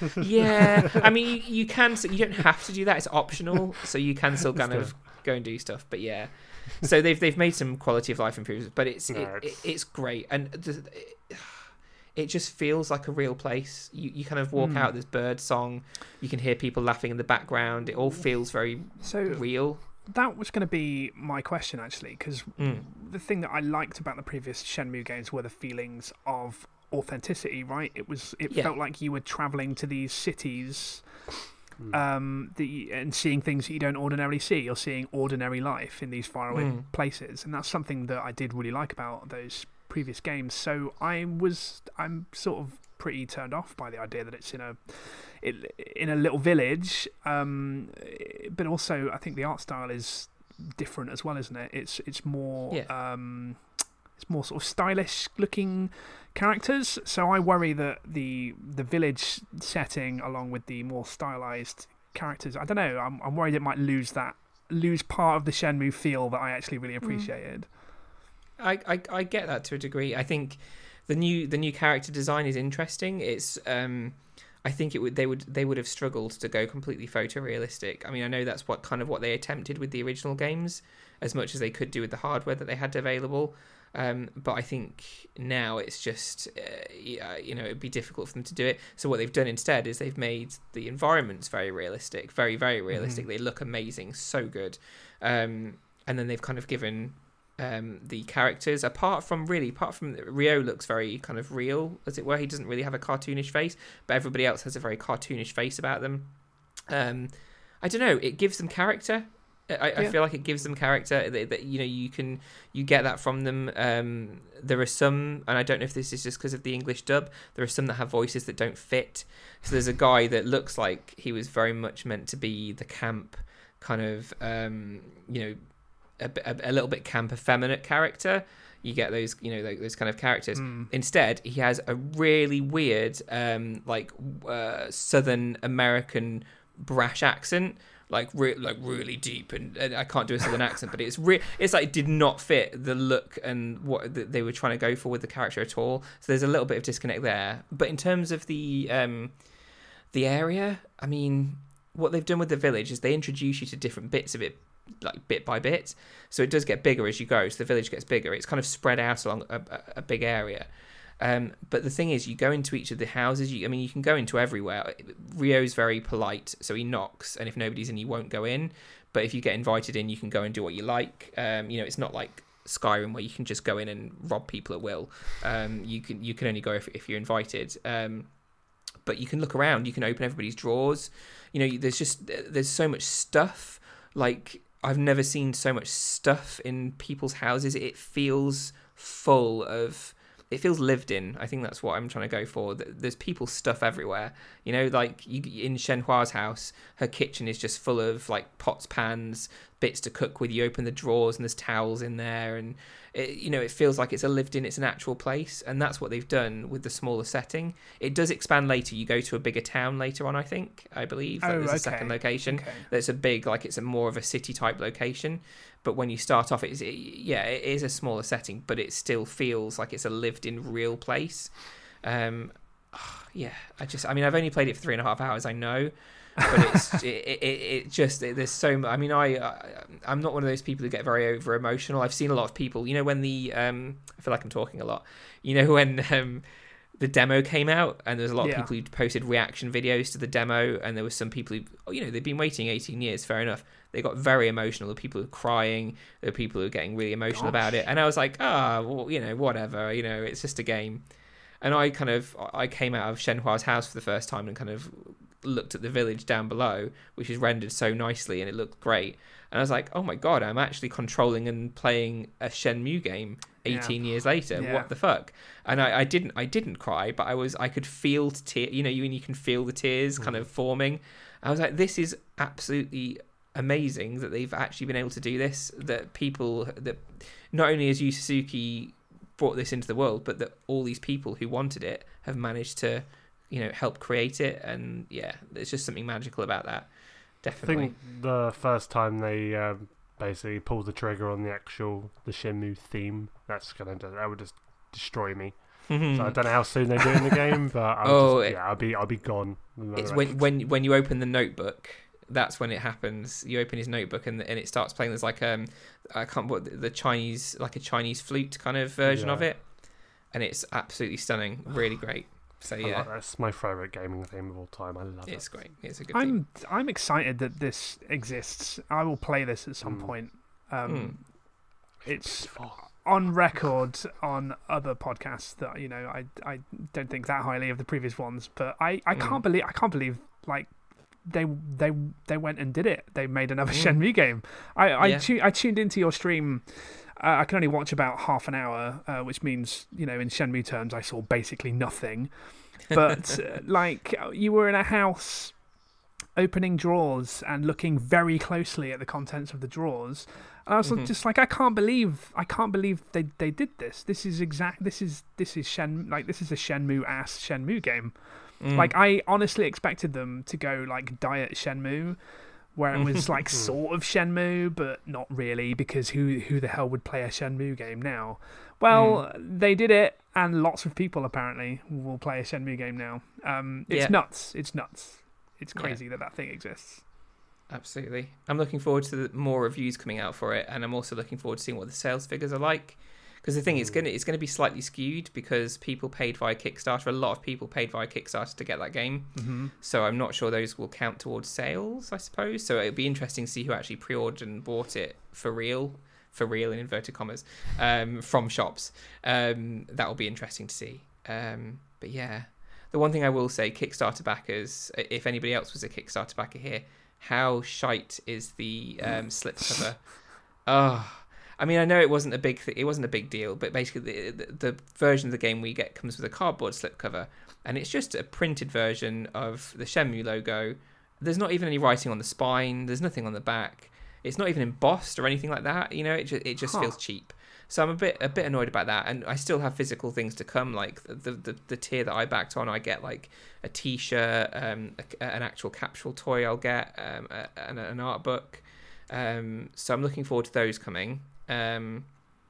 Yeah, I mean, you, you can. So you don't have to do that. It's optional, so you can still kind Still. of go and do stuff. But yeah, so they've they've made some quality of life improvements, but it's No, it, it's- it, it's great, and the, it, it just feels like a real place. You you kind of walk Mm. out, there's bird song, you can hear people laughing in the background. It all feels very So real. that was going to be my question, actually, because Mm. the thing that I liked about the previous Shenmue games were the feelings of authenticity, right? It was it Yeah. felt like you were traveling to these cities Mm. um, the, and seeing things that you don't ordinarily see. You're seeing ordinary life in these faraway Mm. places, and that's something that I did really like about those previous games. So I was, I'm sort of pretty turned off by the idea that it's in a, it, in a little village. Um, but also, I think the art style is different as well, isn't it? It's it's more, Yeah. um, it's more sort of stylish looking characters. So I worry that the the village setting, along with the more stylized characters, I don't know. I'm I'm worried it might lose that lose part of the Shenmue feel that I actually really appreciated. I, I I get that to a degree. I think the new the new character design is interesting. It's um I think it would they would they would have struggled to go completely photorealistic. I mean, I know that's what kind of what they attempted with the original games, as much as they could do with the hardware that they had available. Um, but I think now it's just uh, yeah, you know, it'd be difficult for them to do it. So what they've done instead is they've made the environments very realistic, very very realistic. Mm-hmm. They look amazing, so good. Um, and then they've kind of given um, the characters, apart from really, apart from Ryo looks very kind of real, as it were. He doesn't really have a cartoonish face, but everybody else has a very cartoonish face about them. Um, I don't know. It gives them character. I, I Yeah. feel like it gives them character. That, that you know, you can you get that from them. Um, there are some, and I don't know if this is just because of the English dub. There are some that have voices that don't fit. So there's a guy that looks like he was very much meant to be the camp kind of, um, you know, a, a, a little bit camp effeminate character. You get those, you know, those, those kind of characters. Mm. Instead, he has a really weird, um, like uh, Southern American brash accent, like re- like really deep, and, and I can't do a Southern accent, but it's re- it's like it did not fit the look and what th- they were trying to go for with the character at all. So there's a little bit of disconnect there. But in terms of the um, the area, I mean, what they've done with the village is they introduce you to different bits of it, like bit by bit. So it does get bigger as you go. So the village gets bigger. It's kind of spread out along a, a, a big area. Um, but the thing is, you go into each of the houses. You, I mean, you can go into everywhere. Rio's very polite, so he knocks, and if nobody's in, you won't go in. But if you get invited in, you can go and do what you like. Um, you know, it's not like Skyrim where you can just go in and rob people at will. Um, you can you can only go if if you're invited. Um, but you can look around. You can open everybody's drawers. You know, there's just there's so much stuff. Like, I've never seen so much stuff in people's houses. It feels full of. It feels lived in. I think that's what I'm trying to go for. There's people's stuff everywhere. You know, like you, in Shenhua's house, her kitchen is just full of like pots, pans, bits to cook with. You open the drawers and there's towels in there, and it, you know, it feels like it's a lived in. It's an actual place, and that's what they've done with the smaller setting. It does expand later. You go to a bigger town later on. I think, I believe, like oh, there's okay. a second location Okay. that's a big, like it's a more of a city type location. But when you start off, it's it, yeah, it is a smaller setting, but it still feels like it's a lived-in real place. Um, yeah, I just, I mean, I've only played it for three and a half hours. I know, but it's it, it, it just it, there's so much. I mean, I, I I'm not one of those people who get very over emotional. I've seen a lot of people. You know, when the um, I feel like I'm talking a lot. You know, when um. the demo came out, and there's a lot of Yeah. people who posted reaction videos to the demo, and there was some people who, oh, you know, they've been waiting eighteen years, fair enough. They got very emotional. The people who were crying, the people who were getting really emotional Gosh. about it, and I was like, ah, well, you know, whatever, you know, it's just a game. And I kind of, I came out of Shenhua's house for the first time and kind of looked at the village down below, which is rendered so nicely, and it looked great. And I was like, oh my god, I'm actually controlling and playing a Shenmue game eighteen Yeah. years later. Yeah. What the fuck? And I, I didn't I didn't cry, but I was I could feel tear. You know, you and you can feel the tears kind of forming. I was like, this is absolutely amazing that they've actually been able to do this. That people that not only has Yu Suzuki brought this into the world, but that all these people who wanted it have managed to, you know, help create it. And yeah, there's just something magical about that. I Definitely. think the first time they um, basically pulled the trigger on the actual the Shenmue theme, that's gonna that would just destroy me. So I don't know how soon they do it in the game, but I'll Oh, just, it- yeah, I'll be I'll be gone. It's when when when you open the notebook. That's when it happens. You open his notebook and and it starts playing. There's like um I can't what the Chinese like a Chinese flute kind of version Yeah. of it, and it's absolutely stunning, really great. So I yeah, like that. That's my favourite gaming theme of all time. I love it. it's great. It's a good thing. I'm I'm excited that this exists. I will play this at some Mm. point. Um, It's Oh, on record on other podcasts that you know I I don't think that highly of the previous ones, but I, I Mm. can't believe I can't believe like they they they went and did it. They made another Mm. Shenmue game. I I, Yeah. tu- I tuned into your stream. Uh, I can only watch about half an hour, uh, which means you know in Shenmue terms I saw basically nothing. But uh, like you were in a house opening drawers and looking very closely at the contents of the drawers. And I was Mhm. just like, I can't believe, I can't believe they, they did this. This is exact. This is this is Shen like this is a Shenmue ass Shenmue game. Mm. Like I honestly expected them to go like Diet Shenmue, where it was like sort of Shenmue, but not really, because who who the hell would play a Shenmue game now? Well, they did it, and lots of people apparently will play a Shenmue game now. Um, it's Yeah. nuts. It's nuts. It's Yeah. crazy that that thing exists. Absolutely. I'm looking forward to the more reviews coming out for it, and I'm also looking forward to seeing what the sales figures are like. Because the thing is, it's gonna it's gonna be slightly skewed because people paid via Kickstarter. A lot of people paid via Kickstarter to get that game, Mm-hmm. so I'm not sure those will count towards sales. I suppose so. It'll be interesting to see who actually pre-ordered and bought it for real, for real in inverted commas, um, from shops. Um, that will be interesting to see. Um, but yeah, the one thing I will say, Kickstarter backers, if anybody else was a Kickstarter backer here, how shite is the um, slipcover? Oh, I mean, I know it wasn't a big th- it wasn't a big deal, but basically the, the, the version of the game we get comes with a cardboard slipcover, and it's just a printed version of the Shenmue logo. There's not even any writing on the spine. There's nothing on the back. It's not even embossed or anything like that. You know, it just, it just Huh. feels cheap. So I'm a bit a bit annoyed about that, and I still have physical things to come. Like the the, the tier that I backed on, I get like a T-shirt, um, a, an actual capsule toy. I'll get um, a, an, an art book. Um, so I'm looking forward to those coming, um,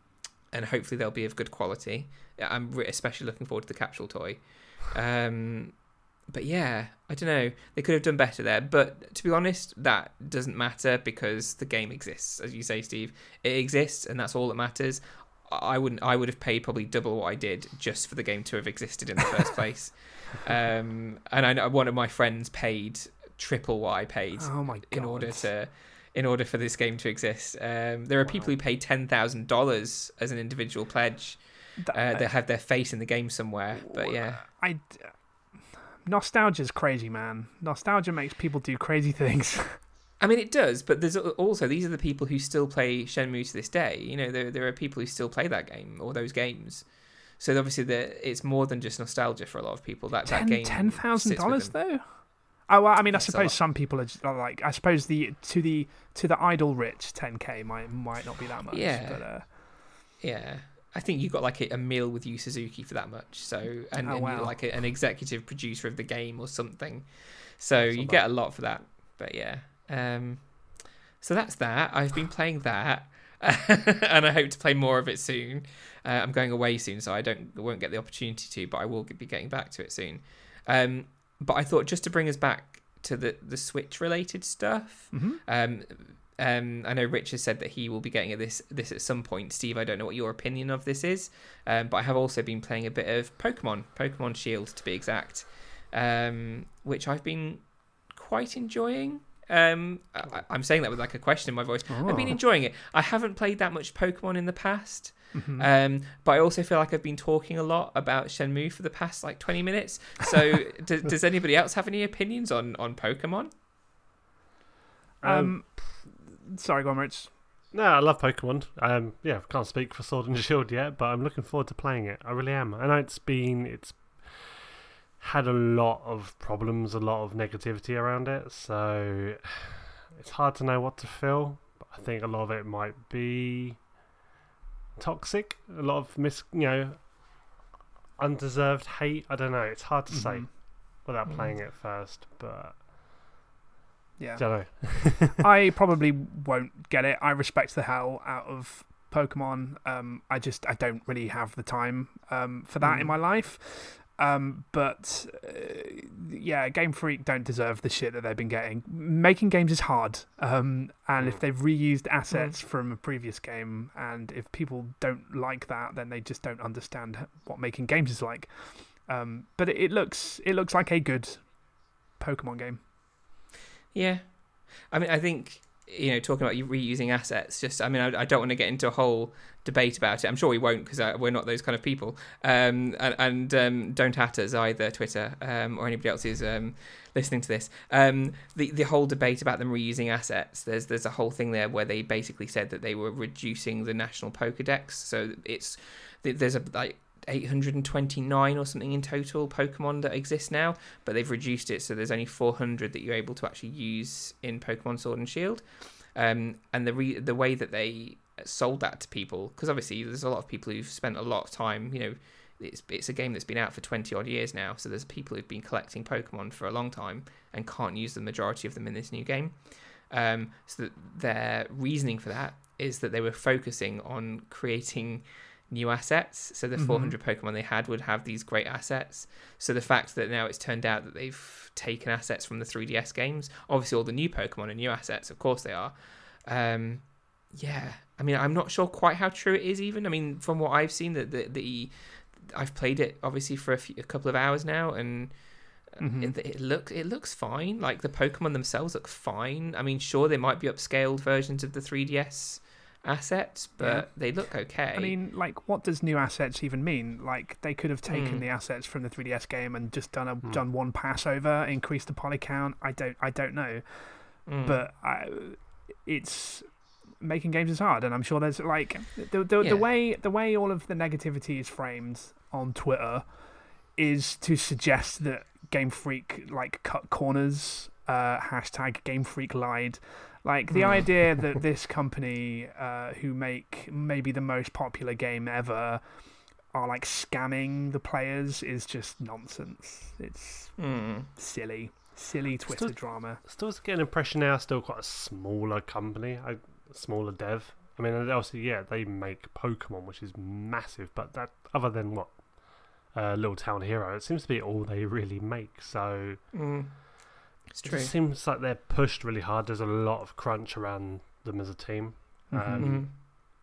and hopefully they'll be of good quality. I'm re- especially looking forward to the capsule toy. Um, but yeah, I don't know. They could have done better there. But to be honest, that doesn't matter because the game exists, as you say, Steve. It exists, and that's all that matters. I wouldn't. I would have paid probably double what I did just for the game to have existed in the first place. Um, and I know one of my friends paid triple what I paid Oh my god! in order to, in order for this game to exist. Um, there are Wow. people who pay ten thousand dollars as an individual pledge. Uh, they have their face in the game somewhere. But yeah, I. Nostalgia's crazy, man. Nostalgia makes people do crazy things. I mean it does. But there's also these are the people who still play Shenmue to this day. You know, there there are people who still play that game or those games. So obviously, it's more than just nostalgia for a lot of people. That that game ten thousand sits with dollars them. though. Oh, well, I mean, I That's a suppose lot. some people are, just, are like. I suppose the to the to the idle rich, ten k might might not be that much. Yeah. But, uh, Yeah, I think you got like a, a meal with Yu Suzuki for that much. So and, Oh, and wow. you're like a, an executive producer of the game or something. So That's a you lot. get a lot for that. But yeah, um, so that's that. I've been playing that, and I hope to play more of it soon. Uh, I'm going away soon, so I don't won't get the opportunity to, but I will be getting back to it soon. Um, but I thought just to bring us back to the the Switch related stuff. mhm. Um, um, I know Rich has said that he will be getting at this this at some point. Steve, I don't know what your opinion of this is, um, but I have also been playing a bit of Pokemon, Pokemon Shield to be exact, um, which I've been quite enjoying. Um, I, I'm saying that with like a question in my voice. I've been Oh. enjoying it. I haven't played that much Pokemon in the past, Mhm. um, but I also feel like I've been talking a lot about Shenmue for the past like twenty minutes. So does, does anybody else have any opinions on, on Pokemon? um, sorry, go on, Rich. No, I love Pokemon. Um, yeah, I can't speak for Sword and Shield yet, but I'm looking forward to playing it. I really am. I know it's been it's had a lot of problems, a lot of negativity around it, so it's hard to know what to feel. But I think a lot of it might be toxic. A lot of mis, you know, undeserved hate. I don't know. It's hard to say Mhm. without Mm. playing it first, but Yeah. I don't know. I probably won't get it. I respect the hell out of Pokemon. Um, I just I don't really have the time um, for that Mm. in my life. Um, but uh, yeah, Game Freak don't deserve the shit that they've been getting. Making games is hard, um, and if Mm. they've reused assets from a previous game, and if people don't like that, then they just don't understand what making games is like. Um, but it, it looks it looks like a good Pokemon game. Yeah, I mean, I think you know, talking about you reusing assets. Just, I mean, I, I don't want to get into a whole debate about it. I'm sure we won't because we're not those kind of people. Um, and and um, don't at us either, Twitter um, or anybody else who's um, listening to this. Um, the the whole debate about them reusing assets. There's there's a whole thing there where they basically said that they were reducing the national Pokédex. So it's there's a like. eight hundred twenty-nine or something in total Pokemon that exist now, but they've reduced it so there's only four hundred that you're able to actually use in Pokemon Sword and Shield. Um, and the re- the way that they sold that to people, because obviously there's a lot of people who've spent a lot of time, you know, it's it's a game that's been out for twenty odd years now, so there's people who've been collecting Pokemon for a long time and can't use the majority of them in this new game. Um, so that their reasoning for that is that they were focusing on creating new assets, so the Mhm. four hundred Pokemon they had would have these great assets. So the fact that now it's turned out that they've taken assets from the three D S games, obviously all the new Pokemon are new assets, of course they are. Um, yeah, I mean, I'm not sure quite how true it is even. I mean, from what I've seen, that the, the I've played it obviously for a, few, a couple of hours now, and Mhm. it, it looks it looks fine. Like the Pokemon themselves look fine. I mean, sure, they might be upscaled versions of the three D S assets, but Yeah. they look okay. I mean, like, what does new assets even mean? Like, they could have taken Hmm. the assets from the three D S game and just done a Hmm. done one pass over, increased the poly count. I don't, I don't know, Mm. but I, it's making games is hard, and I'm sure there's like the the, Yeah. the way the way all of the negativity is framed on Twitter is to suggest that Game Freak like cut corners. Uh, hashtag Game Freak lied. Like the Hmm. idea that this company, uh, who make maybe the most popular game ever, are like scamming the players is just nonsense. It's Mm. silly, silly Twitter Still- drama. Still get an impression now, still quite a smaller company, a smaller dev. I mean, obviously, yeah, they make Pokemon, which is massive, but that other than what, uh, Little Town Hero, it seems to be all they really make. So Mm. It's it true. just seems like they're pushed really hard. There's a lot of crunch around them as a team. Mhm. Um, Mm.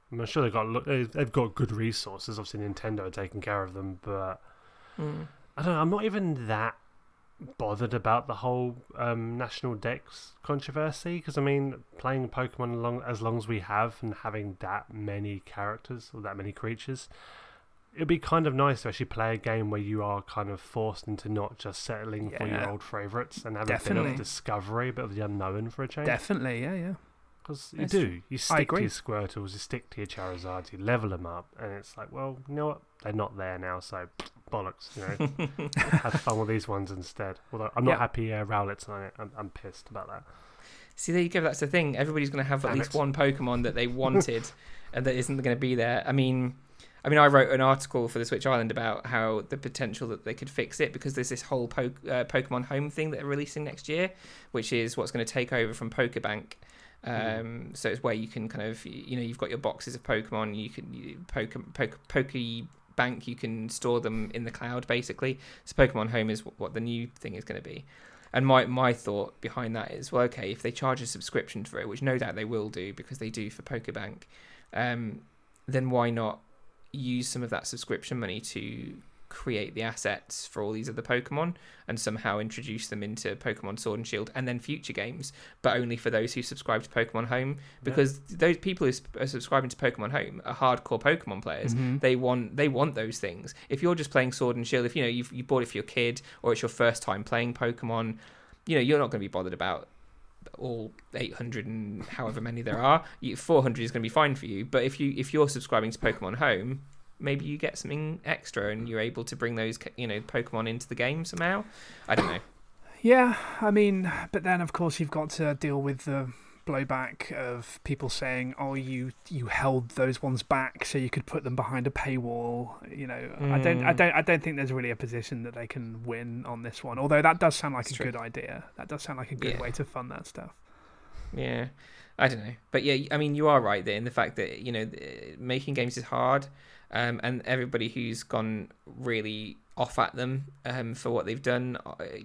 I'm sure they've got lo- they- they've got good resources. Obviously, Nintendo are taking care of them, but Mm. I don't know. I'm not even that bothered about the whole um, national Dex controversy because I mean, playing Pokemon along as long as we have and having that many characters or that many creatures, it'd be kind of nice to actually play a game where you are kind of forced into not just settling for your Yeah. old favourites and have a bit Definitely. of discovery, a bit of the unknown for a change. Definitely, yeah, yeah. Because you That's do. true. You I stick to agree. your Squirtles, you stick to your Charizards, you level them up, and it's like, well, you know what? They're not there now, so bollocks, you know. Have fun with these ones instead. Although I'm not Yeah. happy uh, Rowlet's on it. I'm, I'm pissed about that. See, there you go. That's the thing. Everybody's going to have at Damn least it. one Pokemon that they wanted, and that isn't going to be there. I mean, I mean, I wrote an article for the Switch Island about how the potential that they could fix it because there's this whole po- uh, Pokemon Home thing that they're releasing next year, which is what's going to take over from Pokebank. Um, mm. So it's where you can kind of, you know, you've got your boxes of Pokemon. You can you, Poke Poke Pokebank. You can store them in the cloud, basically. So Pokemon Home is what the new thing is going to be. And my, my thought behind that is, well, okay, if they charge a subscription for it, which no doubt they will do because they do for Pokebank, um, then why not use some of that subscription money to create the assets for all these other Pokemon and somehow introduce them into Pokemon Sword and Shield and then future games, but only for those who subscribe to Pokemon Home, because yeah. those people who are subscribing to Pokemon Home are hardcore Pokemon players. Mm-hmm. They want they want those things. If you're just playing Sword and Shield, if you know you've, you bought it for your kid or it's your first time playing Pokemon, you know you're not going to be bothered about all eight hundred and however many there are. four hundred is going to be fine for you. But if you if you're subscribing to Pokemon Home, maybe you get something extra and you're able to bring those, you know, Pokemon into the game somehow. I don't know. Yeah, I mean, but then of course you've got to deal with the blowback of people saying, "Oh, you you held those ones back so you could put them behind a paywall." You know, mm. I don't, I don't, I don't think there's really a position that they can win on this one. Although that does sound like it's a true. good idea. That does sound like a good yeah. way to fund that stuff. Yeah, I don't know, but yeah, I mean, you are right there in the fact that you know making games is hard. Um, and everybody who's gone really off at them um, for what they've done,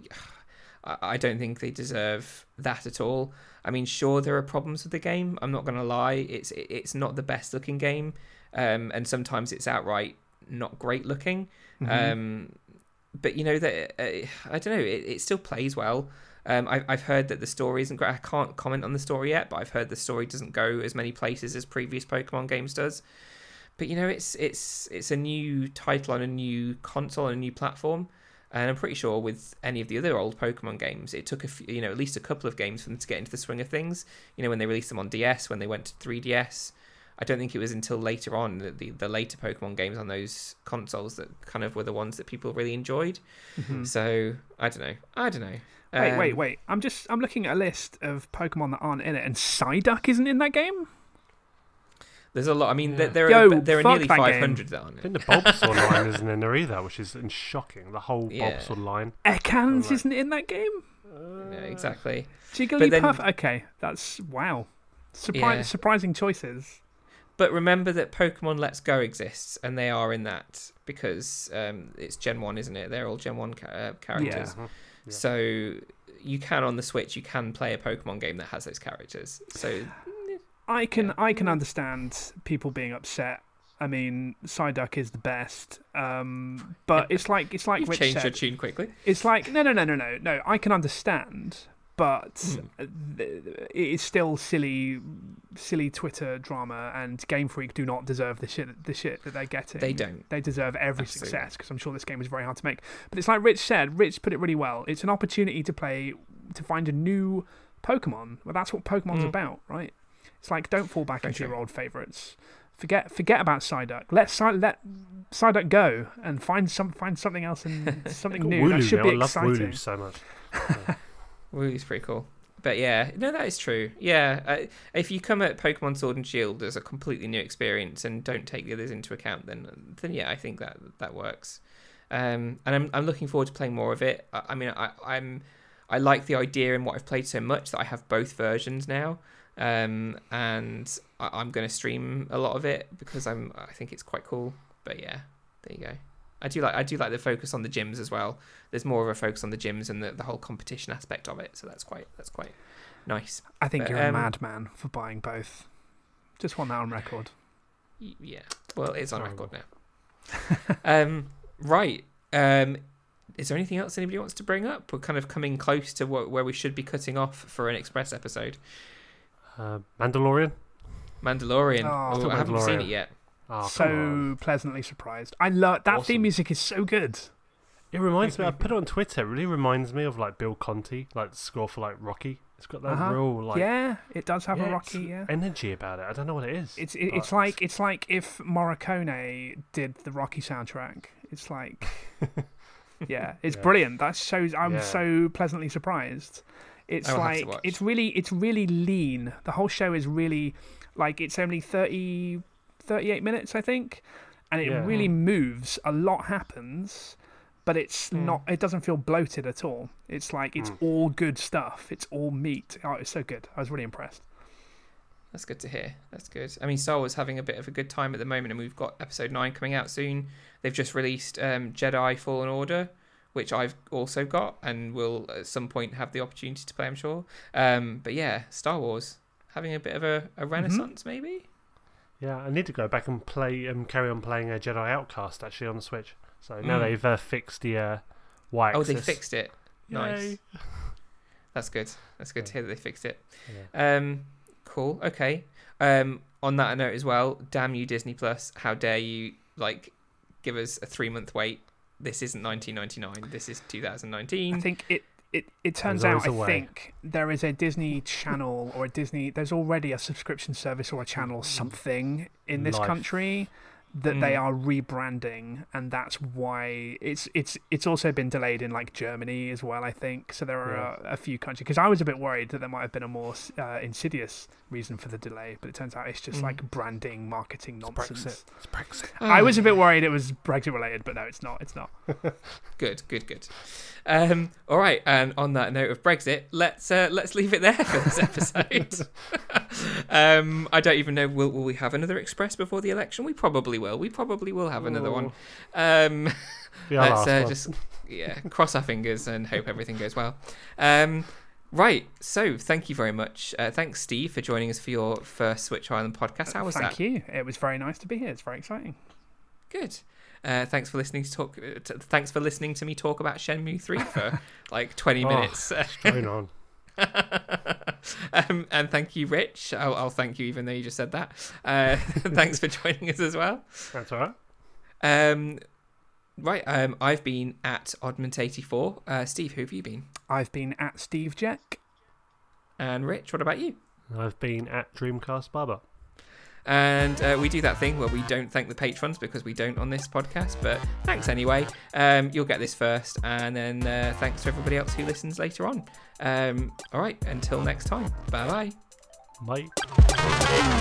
I, I don't think they deserve that at all. I mean, sure, there are problems with the game. I'm not going to lie. It's it's not the best looking game. Um, and sometimes it's outright not great looking. Mm-hmm. Um, but, you know, that uh, I don't know, it, it still plays well. Um, I, I've heard that the story isn't great. I can't comment on the story yet, but I've heard the story doesn't go as many places as previous Pokemon games does. But you know, it's it's it's a new title on a new console and a new platform, and I'm pretty sure with any of the other old Pokemon games, it took a few, you know at least a couple of games for them to get into the swing of things. You know, when they released them on D S, when they went to three D S, I don't think it was until later on that the the later Pokemon games on those consoles that kind of were the ones that people really enjoyed. Mm-hmm. So I don't know, I don't know. Wait, um, wait, wait! I'm just I'm looking at a list of Pokemon that aren't in it, and Psyduck isn't in that game. There's a lot. I mean, yeah. there Yo, are there are nearly five hundred that aren't I think the Bulbasaur line isn't in there either, which is shocking. The whole Yeah. Bulbasaur line. Ekans Right. isn't in that game. Yeah, exactly. Jigglypuff. Then, okay, that's wow. Surpri- Yeah. Surprising choices. But remember that Pokemon Let's Go exists, and they are in that because um, it's Gen one, isn't it? They're all Gen one ca- uh, characters. Yeah. Yeah. So you can, on the Switch, you can play a Pokemon game that has those characters. So I can yeah. I can understand people being upset. I mean, Psyduck is the best, um, but it's like it's like You've Rich changed said, your tune quickly. It's like no no no no no no. I can understand, but Mm. it is still silly, silly Twitter drama, and Game Freak do not deserve the shit the shit that they're getting. They don't. They deserve every Absolutely. success because I'm sure this game is very hard to make. But it's like Rich said. Rich put it really well. It's an opportunity to play to find a new Pokemon. Well, that's what Pokemon's Mm. about, right? It's like don't fall back Very into true. your old favourites. Forget forget about Psyduck. Let Psy, let Psyduck go and find some find something else and something new. Wooloo That should now. be I love exciting. Wooloo so much. Yeah. Wooloo's pretty cool. But yeah, no, that is true. Yeah, uh, if you come at Pokemon Sword and Shield as a completely new experience and don't take the others into account, then then yeah, I think that that works. Um, and I'm I'm looking forward to playing more of it. I, I mean, I I'm I like the idea and what I've played so much that I have both versions now. Um, and I, I'm going to stream a lot of it because I'm I think it's quite cool. But yeah, there you go. I do like I do like the focus on the gyms as well. There's more of a focus on the gyms and the, the whole competition aspect of it. So that's quite that's quite nice. I think But, you're um, a madman for buying both. Just want that on record. Y- Yeah. Well, it's on Horrible. record now. um, right. Um, is there anything else anybody wants to bring up? We're kind of coming close to what, where we should be cutting off for an Express episode. Uh, Mandalorian. Mandalorian. Oh, Oh, Still I haven't Mandalorian. seen it yet. Oh, so come on. pleasantly surprised. I love that Awesome. theme music is so good. It reminds me. I put it on Twitter. It really reminds me of like Bill Conti, like the score for like Rocky. It's got that Uh-huh. real like yeah, it does have yeah, a Rocky. it's Yeah, energy about it. I don't know what it is. it's it, it's but- like it's like if Morricone did the Rocky soundtrack. It's like, yeah, it's Yeah. brilliant. That shows. I'm Yeah. so pleasantly surprised. It's I will have to like watch. it's really it's really lean. The whole show is really like it's only thirty, thirty-eight minutes, I think, and it Yeah. really moves. A lot happens. But it's Hmm. not. It doesn't feel bloated at all. It's like it's Mm. all good stuff. It's all meat. Oh, it's so good. I was really impressed. That's good to hear. That's good. I mean, Star Wars having a bit of a good time at the moment, and we've got Episode nine coming out soon. They've just released um, Jedi Fallen Order, which I've also got, and will at some point have the opportunity to play, I'm sure. Um, but yeah, Star Wars having a bit of a, a renaissance, maybe. Yeah, I need to go back and play and um, carry on playing a Jedi Outcast actually on the Switch. So now Mm. they've uh, fixed the uh, Y Oh, axis. they fixed it. Nice. Yay. That's good. That's good to hear that they fixed it. Yeah. Um, cool. Okay. Um, on that note as well, damn you, Disney Plus! How dare you like give us a three month wait? This isn't nineteen ninety-nine. This is two thousand nineteen. I think it. It, it turns There's out, I always a way. think, there is a Disney channel or a Disney. There's already a subscription service or a channel something in this Life. country that they Mm. are rebranding, and that's why it's it's it's also been delayed in like Germany as well, I think. So there are a, a few countries, because I was a bit worried that there might have been a more uh, insidious reason for the delay, but it turns out it's just Mm. like branding, marketing It's nonsense. Brexit. It's Brexit. I was a bit worried it was Brexit related, but no, it's not. It's not. Good, good, good. Um, all right, and on that note of Brexit, let's uh, let's leave it there for this episode. um, I don't even know. Will will we have another Express before the election? We probably will. We probably will have another one. Um, The our let's last uh, one. just yeah cross our fingers and hope everything goes well. Um, right. So thank you very much. Uh, thanks, Steve, for joining us for your first Switch Island podcast. How was Thank that? you. It was very nice to be here. It's very exciting. Good. Uh, thanks for listening to talk. Uh, t- thanks for listening to me talk about Shenmue three for like twenty Oh. minutes. Going on. um, and thank you, Rich. I'll, I'll thank you, even though you just said that. Uh, thanks for joining us as well. That's all right. Um, right. Um, I've been at Oddment eighty-four. Uh, Steve, who have you been? I've been at Steve Jack. And Rich, what about you? I've been at Dreamcast Barber. And uh, we do that thing where we don't thank the patrons because we don't on this podcast, but thanks anyway. Um, you'll get this first, and then uh, thanks to everybody else who listens later on. Um, all right, until next time. Bye bye. Bye.